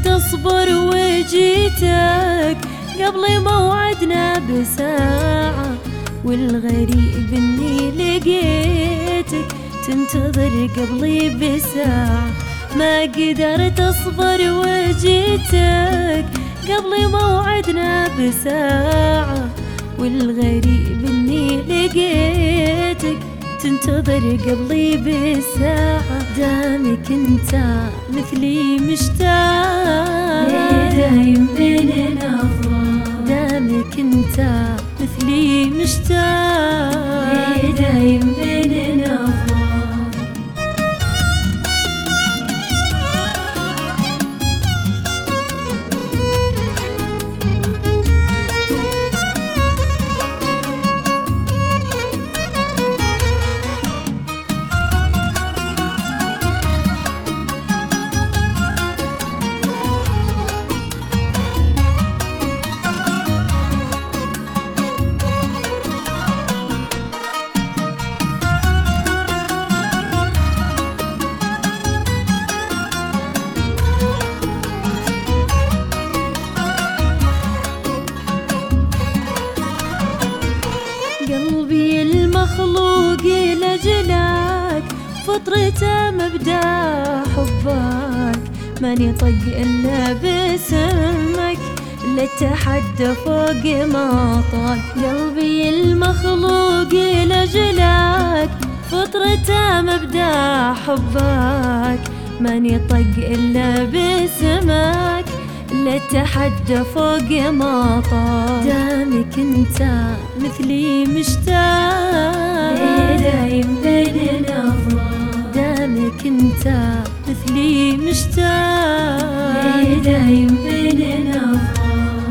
قدرت اصبر وجيتك قبل موعدنا بساعة، والغريب اني لقيتك تنتظر قبلي بساعة. ما قدرت اصبر وجيتك قبل موعدنا بساعة، والغريب اني لقيتك تنتظر قبلي بساعة. دامك انت مثلي مشتاق ليه دايم بيننا فراق، دامك انت مثلي مشتاق ليه دايم بيننا فراق. قلبي المخلوق لجلك فطرته مبدأ حبك، ماني طق إلا باسمك للتحدى فوق ما طال. قلبي المخلوق لجلك فطرته مبدأ حبك، ماني طق إلا باسمك للتحدى فوق ما طال. دامك انت مثلي مشتاق ليه دايم بيننا فراق، دامك انت مثلي مشتاق ليه دايم بيننا فراق.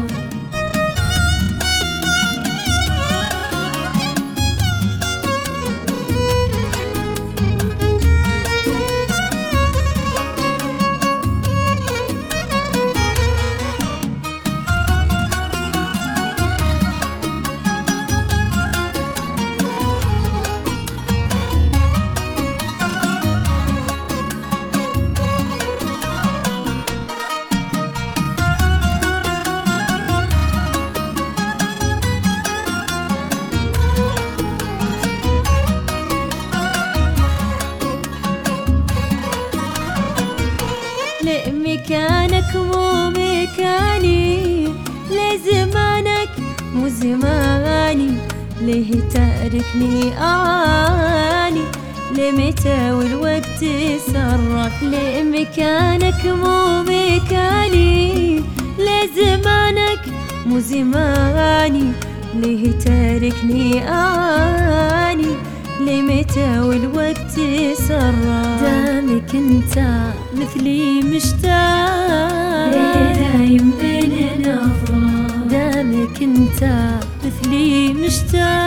مكانك مو مكاني، لزمانك مو زماني، ليه تاركني أعاني لمتى والوقت سرك. ليه مكانك مو مكاني، لزمانك مو زماني، ليه تاركني أعاني لمتى والوقت سرك. دامك انت مثلي مشتاق ليه دايم بيننا فراق، دامك انت مثلي مشتاق